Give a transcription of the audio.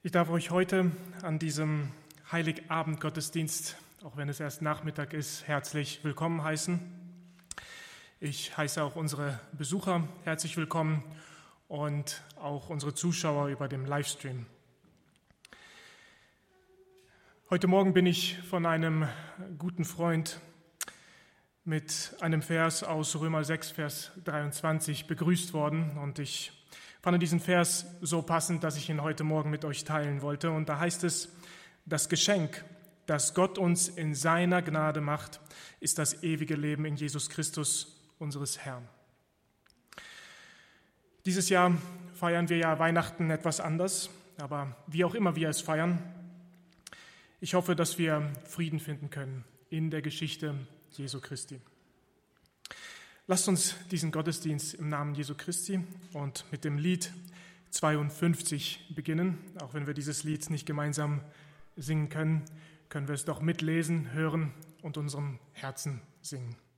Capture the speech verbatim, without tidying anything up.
Ich darf euch heute an diesem Heiligabend-Gottesdienst, auch wenn es erst Nachmittag ist, herzlich willkommen heißen. Ich heiße auch unsere Besucher herzlich willkommen und auch unsere Zuschauer über dem Livestream. Heute Morgen bin ich von einem guten Freund mit einem Vers aus Römer sechs, Vers dreiundzwanzig begrüßt worden und ich fand diesen Vers so passend, dass ich ihn heute Morgen mit euch teilen wollte. Und da heißt es: Das Geschenk, das Gott uns in seiner Gnade macht, ist das ewige Leben in Jesus Christus, unseres Herrn. Dieses Jahr feiern wir ja Weihnachten etwas anders, aber wie auch immer wir es feiern, ich hoffe, dass wir Frieden finden können in der Geschichte Jesu Christi. Lasst uns diesen Gottesdienst im Namen Jesu Christi und mit dem Lied zweiundfünfzig beginnen. Auch wenn wir dieses Lied nicht gemeinsam singen können, können wir es doch mitlesen, hören und unserem Herzen singen.